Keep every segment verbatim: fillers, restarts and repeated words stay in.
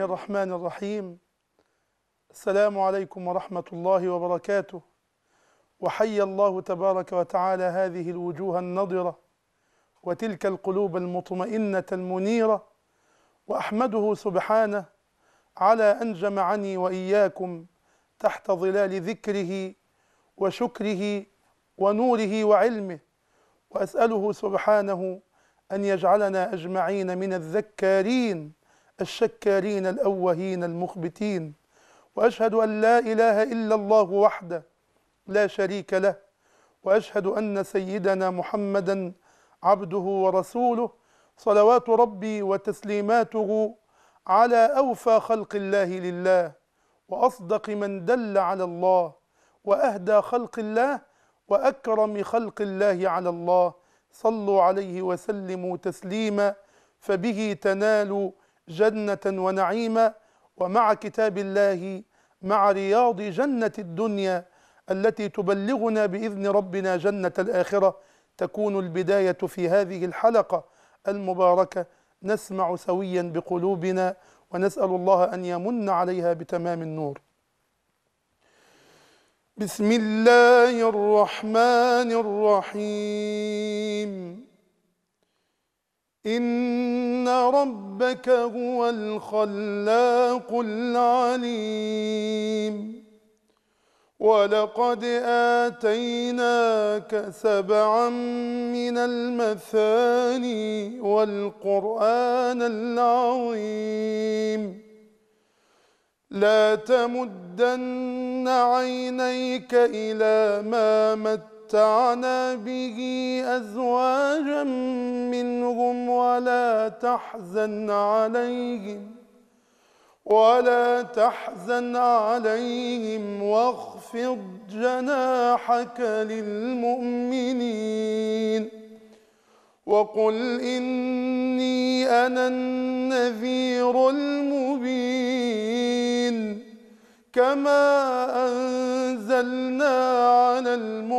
الرحمن الرحيم. السلام عليكم ورحمة الله وبركاته. وحي الله تبارك وتعالى هذه الوجوه النضرة وتلك القلوب المطمئنة المنيرة، وأحمده سبحانه على أن جمعني وإياكم تحت ظلال ذكره وشكره ونوره وعلمه، وأسأله سبحانه أن يجعلنا أجمعين من الذكارين الشكارين الأوهين المخبتين. وأشهد أن لا إله إلا الله وحده لا شريك له، وأشهد أن سيدنا محمدا عبده ورسوله، صلوات ربي وتسليماته على أوفى خلق الله لله، وأصدق من دل على الله، وأهدى خلق الله، وأكرم خلق الله على الله. صلوا عليه وسلموا تسليما، فبه تنال جنة ونعيما، ومع كتاب الله مع رياض جنة الدنيا التي تبلغنا بإذن ربنا جنة الآخرة تكون البداية في هذه الحلقة المباركة. نسمع سويا بقلوبنا ونسأل الله أن يمن عليها بتمام النور. بسم الله الرحمن الرحيم. إن ربك هو الخلاق العليم، ولقد آتيناك سبعا من المثاني والقرآن العظيم. لا تمدن عينيك إلى ما متعنا به أزواجا منهم ولا تحزن عليهم ولا تحزن عليهم واخفض جناحك للمؤمنين، وقل إني أنا النذير المبين. كما أنزلنا على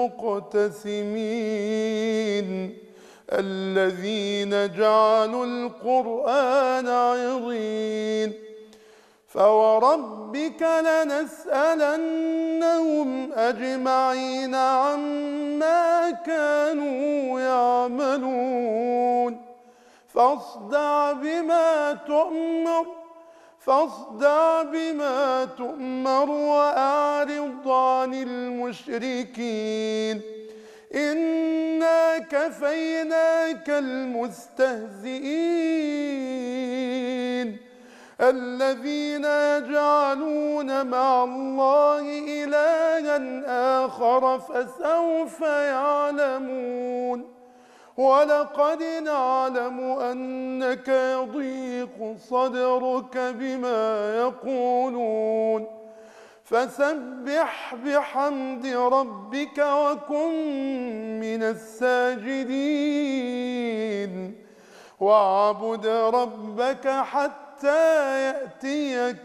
المقتسمين الذين جعلوا القرآن عضين. فوربك لنسألنهم أجمعين عما كانوا يعملون. فاصدع بما تؤمر فاصدع بما تؤمر وأعرض عن المشركين. إنا كفيناك المستهزئين الذين يجعلون مع الله إلها آخر فسوف يعلمون. ولقد نعلم أنك يضيق صدرك بما يقولون، فسبح بحمد ربك وكن من الساجدين، واعبد ربك حتى يأتيك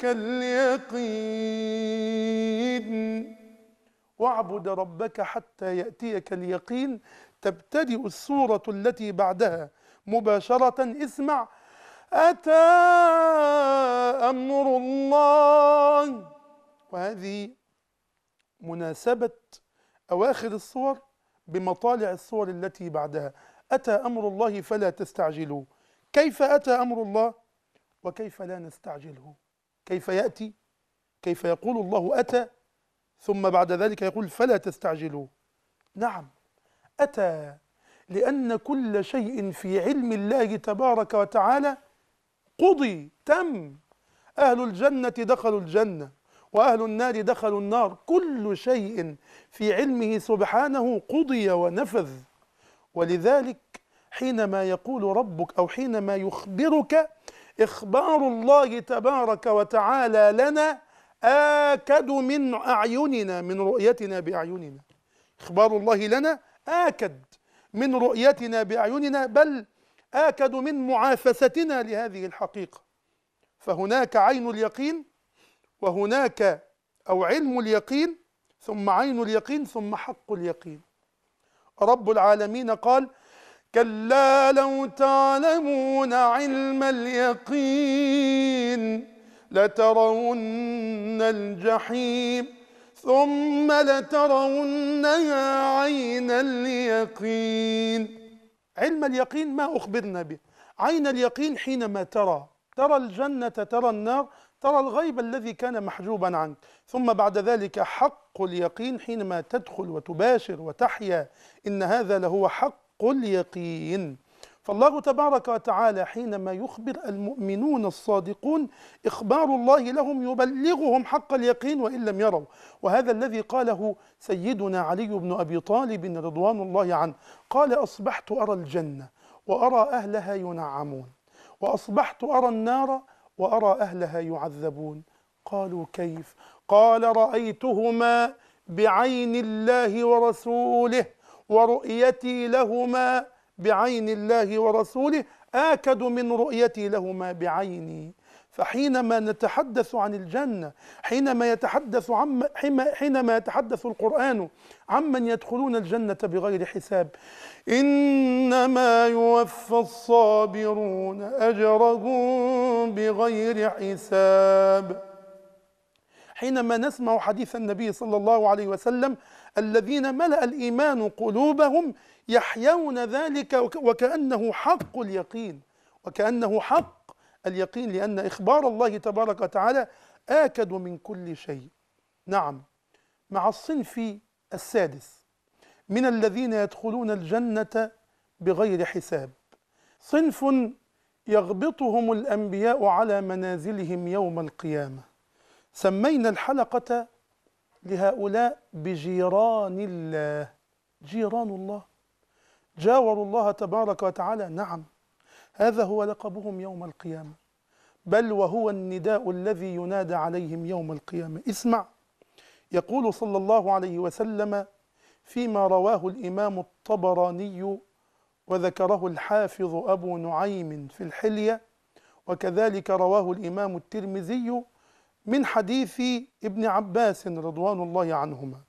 اليقين. واعبد ربك حتى يأتيك اليقين. تبتدئ السورة التي بعدها مباشرة. اسمع: أتى أمر الله. وهذه مناسبة أواخر السور بمطالع السور التي بعدها. أتى أمر الله فلا تستعجلوا. كيف أتى أمر الله وكيف لا نستعجله؟ كيف يأتي؟ كيف يقول الله أتى ثم بعد ذلك يقول فلا تستعجلوا؟ نعم، أتى لأن كل شيء في علم الله تبارك وتعالى قضي، تم. أهل الجنة دخلوا الجنة وأهل النار دخلوا النار. كل شيء في علمه سبحانه قضي ونفذ. ولذلك حينما يقول ربك أو حينما يخبرك إخبار الله تبارك وتعالى لنا آكد من أعيننا، من رؤيتنا بأعيننا. إخبار الله لنا آكد من رؤيتنا بأعيننا، بل آكد من معافستنا لهذه الحقيقة. فهناك عين اليقين، وهناك أو علم اليقين، ثم عين اليقين، ثم حق اليقين. رب العالمين قال: كلا لو تعلمون علم اليقين لترون الجحيم ثم لترونها عين اليقين. علم اليقين ما أخبرنا به، عين اليقين حينما ترى ترى الجنة، ترى النار، ترى الغيب الذي كان محجوبا عنك. ثم بعد ذلك حق اليقين حينما تدخل وتباشر وتحيا، إن هذا لهو حق اليقين. فالله تبارك وتعالى حينما يخبر المؤمنون الصادقون إخبار الله لهم يبلغهم حق اليقين وإن لم يروا. وهذا الذي قاله سيدنا علي بن أبي طالب رضوان الله عنه، قال: أصبحت أرى الجنة وأرى أهلها ينعمون، وأصبحت أرى النار وأرى أهلها يعذبون. قالوا: كيف؟ قال: رأيتهما بعين الله ورسوله، ورؤيتي لهما بعين الله ورسوله آكد من رؤيتي لهما بعيني. فحينما نتحدث عن الجنة، حينما يتحدث عم حينما يتحدث القرآن عمن يدخلون الجنة بغير حساب، إنما يوفى الصابرون أجرهم بغير حساب. حينما نسمع حديث النبي صلى الله عليه وسلم: الذين ملأ الإيمان قلوبهم يحيون ذلك وكأنه حق اليقين، وكأنه حق اليقين، لأن إخبار الله تبارك وتعالى آكد من كل شيء. نعم، مع الصنف السادس من الذين يدخلون الجنة بغير حساب، صنف يغبطهم الأنبياء على منازلهم يوم القيامة. سمينا الحلقة لهؤلاء بجيران الله. جيران الله، جاوروا الله تبارك وتعالى. نعم، هذا هو لقبهم يوم القيامة، بل وهو النداء الذي ينادى عليهم يوم القيامة. اسمع، يقول صلى الله عليه وسلم فيما رواه الإمام الطبراني وذكره الحافظ أبو نعيم في الحلية، وكذلك رواه الإمام الترمذي من حديث ابن عباس رضوان الله عنهما،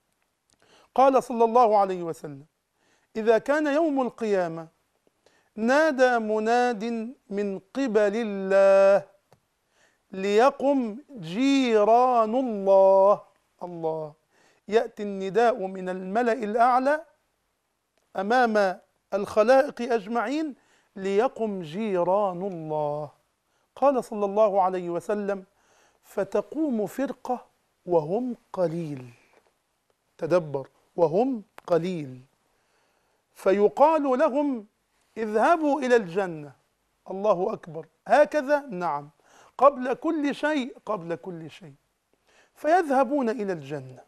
قال صلى الله عليه وسلم: إذا كان يوم القيامة نادى مناد من قبل الله ليقم جيران الله. الله، يأتي النداء من الملأ الأعلى أمام الخلائق أجمعين ليقم جيران الله. قال صلى الله عليه وسلم: فتقوم فرقة وهم قليل. تدبر، وهم قليل. فيقال لهم: اذهبوا إلى الجنة. الله أكبر، هكذا؟ نعم، قبل كل شيء، قبل كل شيء. فيذهبون إلى الجنة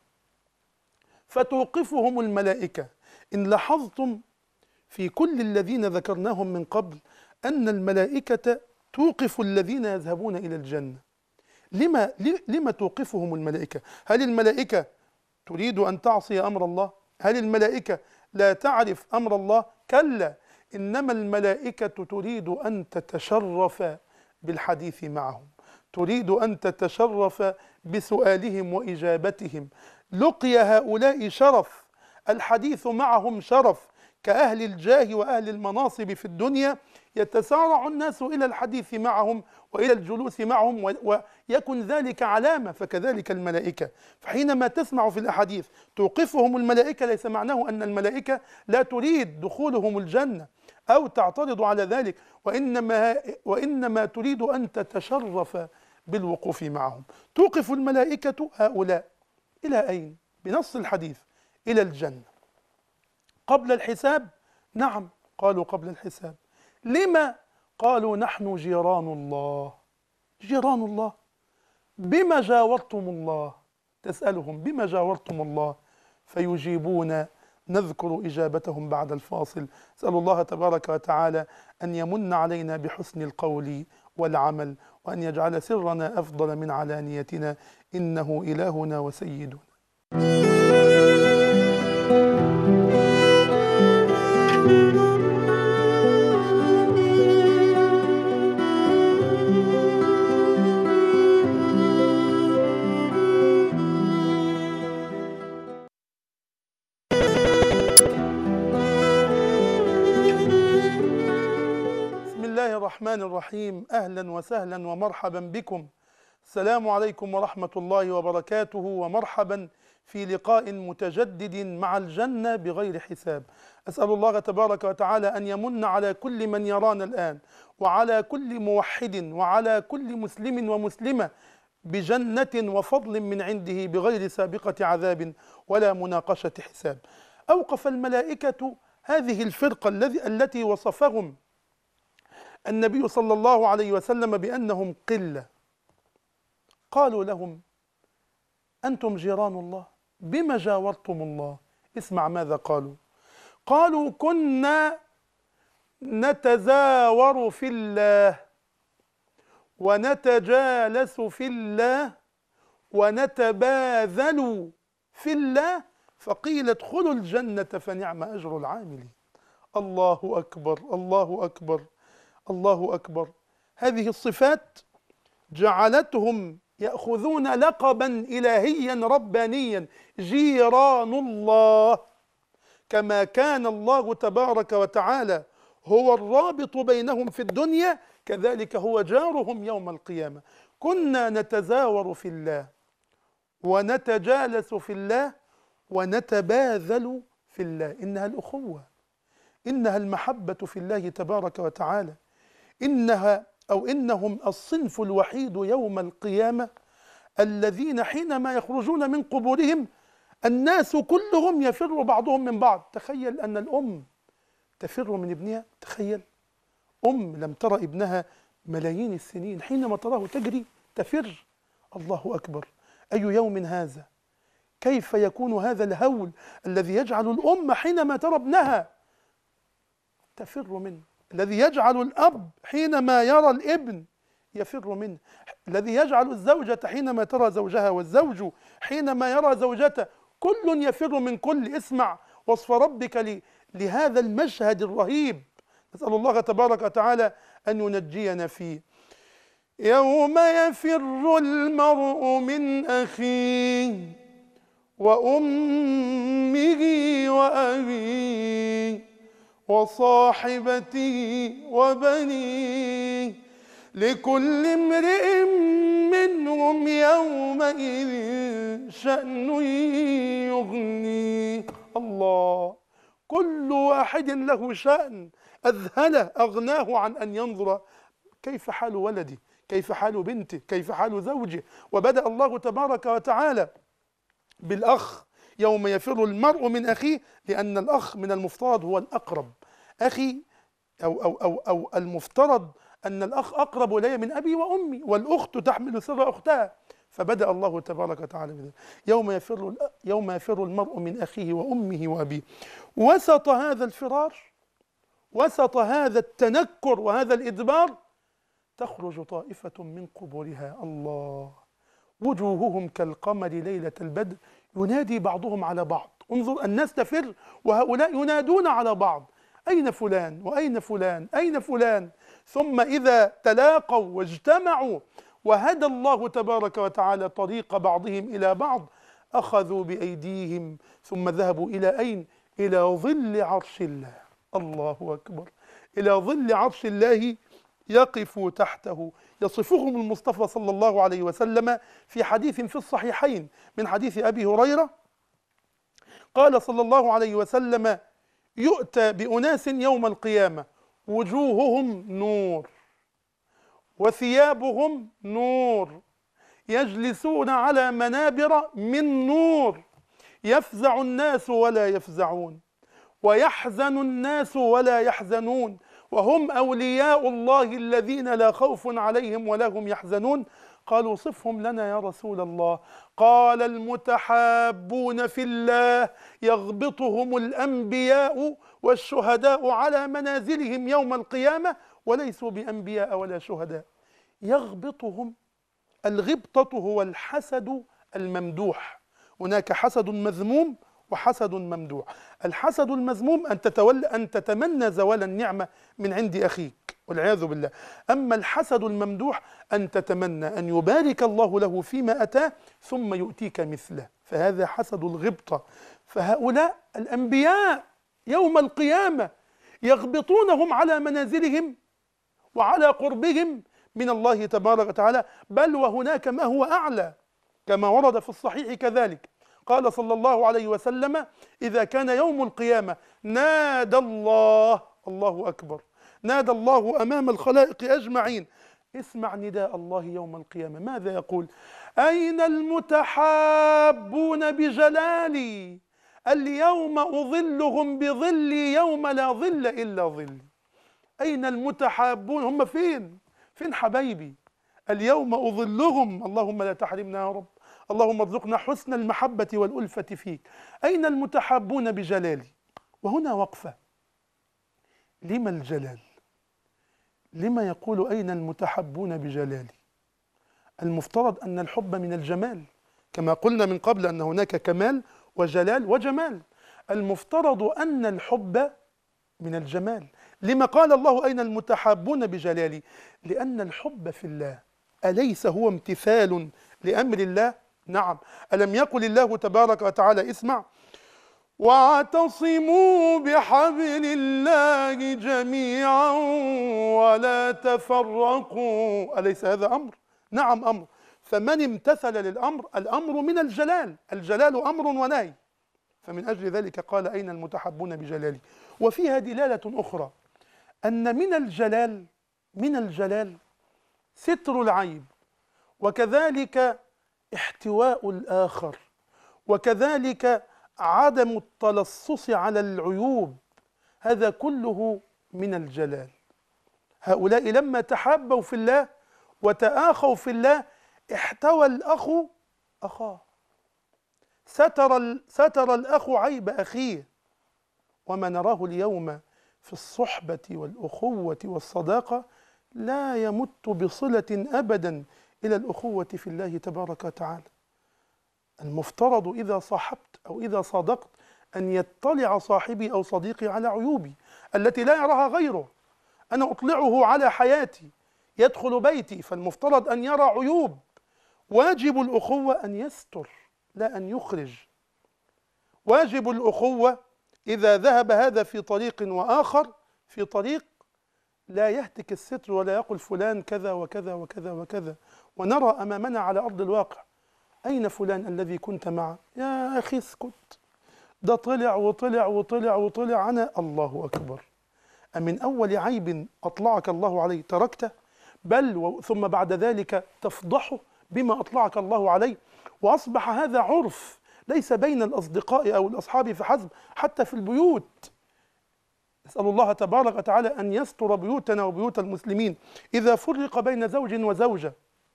فتوقفهم الملائكة. إن لاحظتم في كل الذين ذكرناهم من قبل أن الملائكة توقف الذين يذهبون إلى الجنة. لما, لما توقفهم الملائكة؟ هل الملائكة تريد أن تعصي أمر الله؟ هل الملائكة لا تعرف أمر الله؟ كلا، إنما الملائكة تريد أن تتشرف بالحديث معهم، تريد أن تتشرف بسؤالهم وإجابتهم. لقي هؤلاء شرف، الحديث معهم شرف، كأهل الجاه وأهل المناصب في الدنيا يتسارع الناس إلى الحديث معهم وإلى الجلوس معهم، ويكن ذلك علامة. فكذلك الملائكة، فحينما تسمع في الأحاديث توقفهم الملائكة، ليس معناه أن الملائكة لا تريد دخولهم الجنة أو تعترض على ذلك، وإنما, وإنما تريد أن تتشرف بالوقوف معهم. توقف الملائكة هؤلاء إلى أين؟ بنص الحديث: إلى الجنة. قبل الحساب؟ نعم، قالوا قبل الحساب. لما؟ قالوا: نحن جيران الله. جيران الله، بما جاورتم الله؟ تسألهم: بما جاورتم الله؟ فيجيبون. نذكر إجابتهم بعد الفاصل. أسأل الله تبارك وتعالى أن يمن علينا بحسن القول والعمل، وأن يجعل سرنا أفضل من علانيتنا، إنه إلهنا وسيدنا. الرحمن الرحيم. أهلا وسهلا ومرحبا بكم السلام عليكم ورحمة الله وبركاته، ومرحبا في لقاء متجدد مع الجنة بغير حساب. أسأل الله تبارك وتعالى أن يمن على كل من يرانا الآن، وعلى كل موحد، وعلى كل مسلم ومسلمة بجنة وفضل من عنده بغير سابقة عذاب ولا مناقشة حساب. أوقف الملائكة هذه الفرقة الذي التي وصفهم النبي صلى الله عليه وسلم بأنهم قلة. قالوا لهم: أنتم جيران الله، بما جاورتم الله؟ اسمع ماذا قالوا. قالوا: كنا نتزاور في الله، ونتجالس في الله، ونتباذل في الله، فقيل ادخلوا الجنة فنعم أجر العاملين. الله أكبر، الله أكبر، الله أكبر. هذه الصفات جعلتهم يأخذون لقبا إلهيا ربانيا: جيران الله. كما كان الله تبارك وتعالى هو الرابط بينهم في الدنيا، كذلك هو جارهم يوم القيامة. كنا نتزاور في الله، ونتجالس في الله، ونتباذل في الله. إنها الأخوة، إنها المحبة في الله تبارك وتعالى، إنها أو إنهم الصنف الوحيد يوم القيامة الذين حينما يخرجون من قبورهم الناس كلهم يفر بعضهم من بعض. تخيل أن الأم تفر من ابنها، تخيل أم لم ترى ابنها ملايين السنين، حينما تراه تجري تفر. الله أكبر، أي يوم هذا؟ كيف يكون هذا الهول الذي يجعل الأم حينما ترى ابنها تفر منه، الذي يجعل الأب حينما يرى الابن يفر منه، الذي يجعل الزوجة حينما ترى زوجها، والزوج حينما يرى زوجته، كل يفر من كل. اسمع وصف ربك لهذا المشهد الرهيب. نسأل الله تبارك وتعالى أن ينجينا فيه. يوم يفر المرء من أخيه وأمه وأبيه وصاحبته وبنيه لكل امرئ منهم يومئذ شأن يغنيه. الله، كل واحد له شأن أذهله أغناه عن أن ينظر كيف حال ولدي، كيف حال بنتي، كيف حال زوجي. وبدأ الله تبارك وتعالى بالأخ: يوم يفر المرء من أخيه، لأن الأخ من المفترض هو الأقرب. أخي أو, أو, أو, أو المفترض أن الأخ أقرب إلي من أبي وأمي، والأخت تحمل سر أختها. فبدأ الله تبارك وتعالى بذلك: يوم يفر يوم يفر المرء من أخيه وأمه وأبيه. وسط هذا الفرار، وسط هذا التنكر وهذا الإدبار، تخرج طائفة من قبورها. الله، وجوههم كالقمر ليلة البدر ينادي بعضهم على بعض. انظر، الناس تفر وهؤلاء ينادون على بعض: أين فلان وأين فلان أين فلان؟ ثم إذا تلاقوا واجتمعوا وهدى الله تبارك وتعالى طريق بعضهم إلى بعض، أخذوا بأيديهم ثم ذهبوا إلى أين؟ إلى ظل عرش الله. الله أكبر، إلى ظل عرش الله يقف تحته. يصفهم المصطفى صلى الله عليه وسلم في حديث في الصحيحين من حديث أبي هريرة، قال صلى الله عليه وسلم: يؤتى بأناس يوم القيامة وجوههم نور وثيابهم نور، يجلسون على منابر من نور، يفزع الناس ولا يفزعون، ويحزن الناس ولا يحزنون، وهم أولياء الله الذين لا خوف عليهم ولا هم يحزنون. قالوا: صفهم لنا يا رسول الله. قال: المتحابون في الله يغبطهم الأنبياء والشهداء على منازلهم يوم القيامة وليسوا بأنبياء ولا شهداء. يغبطهم، الغبطة هو الحسد الممدوح. هناك حسد مذموم وحسد ممدوح. الحسد المذموم أن تتولى أن تتمنى زوال النعمة من عند أخيك والعياذ بالله. أما الحسد الممدوح أن تتمنى أن يبارك الله له فيما أتاه ثم يؤتيك مثله، فهذا حسد الغبطة. فهؤلاء الأنبياء يوم القيامة يغبطونهم على منازلهم وعلى قربهم من الله تبارك وتعالى، بل وهناك ما هو أعلى كما ورد في الصحيح كذلك. قال صلى الله عليه وسلم: إذا كان يوم القيامة نادى الله، الله أكبر، نادى الله أمام الخلائق أجمعين. اسمع نداء الله يوم القيامة، ماذا يقول؟ أين المتحابون بجلالي؟ اليوم أظلهم بظلي يوم لا ظل إلا ظلي. أين المتحابون؟ هم فين؟ فين حبايبي؟ اليوم أظلهم، اللهم لا تحرمنا يا رب، اللهم ارزقنا حسن المحبة والألفة فيك. أين المتحابون بجلالي؟ وهنا وقفة، لما الجلال؟ لما يقول أين المتحابون بجلالي؟ المفترض أن الحب من الجمال، كما قلنا من قبل أن هناك كمال وجلال وجمال. المفترض أن الحب من الجمال. لما قال الله أين المتحابون بجلالي؟ لأن الحب في الله أليس هو امتثال لأمر الله؟ نعم. ألم يقل الله تبارك وتعالى، اسمع: واعتصموا بحبل الله جميعا ولا تفرقوا. أليس هذا أمر؟ نعم أمر. فمن امتثل للأمر، الأمر من الجلال، الجلال أمر ونهي، فمن أجل ذلك قال أين المتحبون بجلالي. وفيها دلالة أخرى، أن من الجلال، من الجلال ستر العيب، وكذلك احتواء الآخر، وكذلك عدم التلصص على العيوب، هذا كله من الجلال. هؤلاء لما تحابوا في الله وتآخوا في الله احتوى الأخ أخاه، ستر, ستر الأخ عيب أخيه. وما نراه اليوم في الصحبة والأخوة والصداقة لا يمت بصلة أبدا إلى الأخوة في الله تبارك وتعالى. المفترض إذا صاحبت أو إذا صادقت أن يطلع صاحبي أو صديقي على عيوبي التي لا يراها غيره، أنا أطلعه على حياتي، يدخل بيتي فالمفترض أن يرى عيوب. واجب الأخوة أن يستر لا أن يخرج. واجب الأخوة إذا ذهب هذا في طريق وآخر في طريق لا يهتك الستر ولا يقول فلان كذا وكذا وكذا وكذا. ونرى أمامنا على أرض الواقع، أين فلان الذي كنت معه؟ يا أخي اسكت، ده طلع وطلع وطلع وطلع. أنا الله أكبر، أمن أول عيب أطلعك الله عليه تركته؟ بل ثم بعد ذلك تفضحه بما أطلعك الله عليه. وأصبح هذا عرف ليس بين الأصدقاء أو الأصحاب فحسب، حتى في البيوت. نسأل الله تبارك وتعالى أن يستر بيوتنا وبيوت المسلمين. إذا فرق بين زوج وزوجة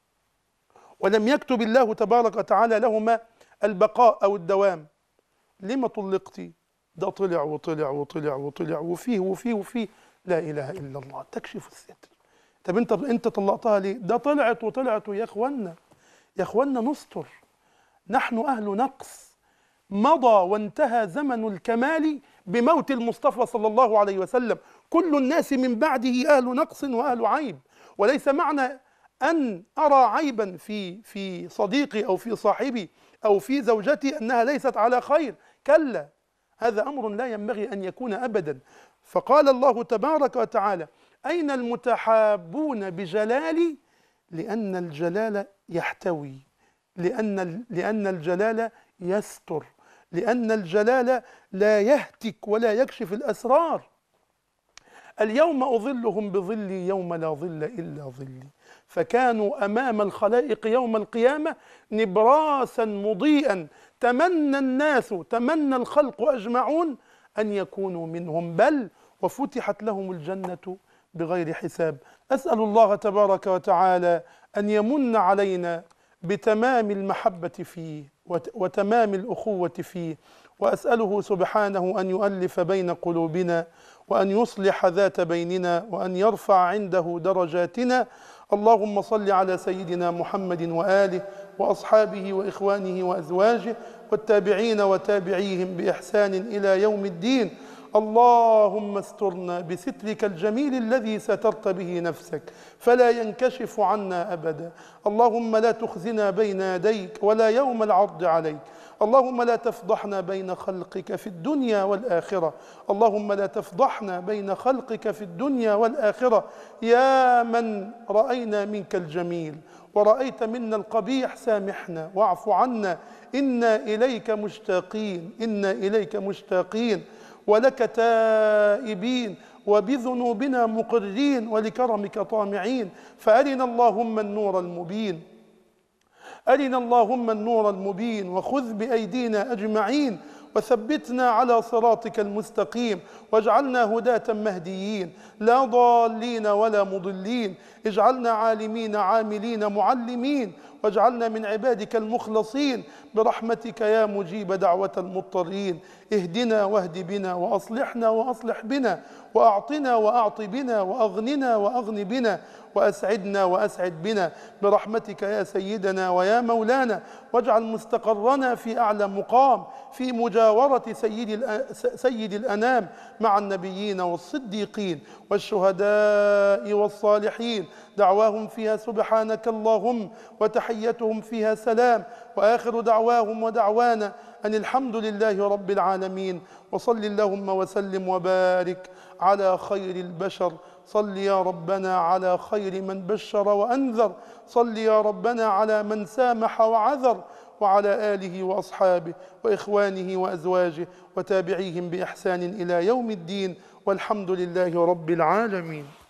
ولم يكتب الله تبارك وتعالى لهما البقاء أو الدوام، لما طلقتي؟ ده طلع وطلع وطلع وطلع وفيه وفيه وفيه. لا إله إلا الله، تكشف الستر. طب انت انت طلقتها ليه؟ ده طلعت وطلعت. يا اخوانا يا اخوانا نستر، نحن أهل نقص. مضى وانتهى زمن الكمال بموت المصطفى صلى الله عليه وسلم. كل الناس من بعده أهل نقص وأهل عيب. وليس معنى أن أرى عيبا في في صديقي أو في صاحبي أو في زوجتي أنها ليست على خير، كلا، هذا أمر لا ينبغي أن يكون أبدا. فقال الله تبارك وتعالى أين المتحابون بجلالي؟ لأن الجلال يحتوي، لأن لأن الجلال يستر، لأن الجلال لا يهتك ولا يكشف الأسرار. اليوم أظلهم بظلي يوم لا ظل إلا ظلي. فكانوا أمام الخلائق يوم القيامة نبراسا مضيئا، تمنى الناس، تمنى الخلق أجمعون أن يكونوا منهم، بل وفتحت لهم الجنة بغير حساب. أسأل الله تبارك وتعالى أن يمن علينا بتمام المحبة فيه وتمام الأخوة فيه، وأسأله سبحانه أن يؤلف بين قلوبنا وأن يصلح ذات بيننا وأن يرفع عنده درجاتنا. اللهم صل على سيدنا محمد وآله وأصحابه وإخوانه وأزواجه والتابعين وتابعيهم بإحسان إلى يوم الدين. اللهم استرنا بسترك الجميل الذي سترت به نفسك فلا ينكشف عنا أبدا. اللهم لا تخزنا بين يديك ولا يوم العرض عليك. اللهم لا تفضحنا بين خلقك في الدنيا والآخرة. اللهم لا تفضحنا بين خلقك في الدنيا والآخرة. يا من رأينا منك الجميل ورأيت منا القبيح، سامحنا واعف عنا، إنا إليك مشتاقين، إنا إليك مشتاقين ولك تائبين، وبذنوبنا مقرين، ولكرمك طامعين. فأرنا اللهم النور المبين، أرنا اللهم النور المبين، وخذ بأيدينا أجمعين، وثبتنا على صراطك المستقيم، واجعلنا هداة مهديين لا ضالين ولا مضلين. اجعلنا عالمين عاملين معلمين، واجعلنا من عبادك المخلصين برحمتك يا مجيب دعوة المضطرين. اهدنا واهد بنا، وأصلحنا وأصلح بنا، وأعطنا وأعط بنا، وأغننا وأغن بنا، وأسعدنا وأسعد بنا برحمتك يا سيدنا ويا مولانا. واجعل مستقرنا في أعلى مقام في مجاورة سيد, سيد الأنام مع النبيين والصديقين والشهداء والصالحين، دعواهم فيها سبحانك اللهم، وتحيتهم فيها سلام، وآخر دعواهم ودعوانا أن الحمد لله رب العالمين. وصل اللهم وسلم وبارك على خير البشر. صل يا ربنا على خير من بشر وأنذر. صل يا ربنا على من سامح وعذر، وعلى آله وأصحابه وإخوانه وأزواجه وتابعيهم بإحسان إلى يوم الدين، والحمد لله رب العالمين.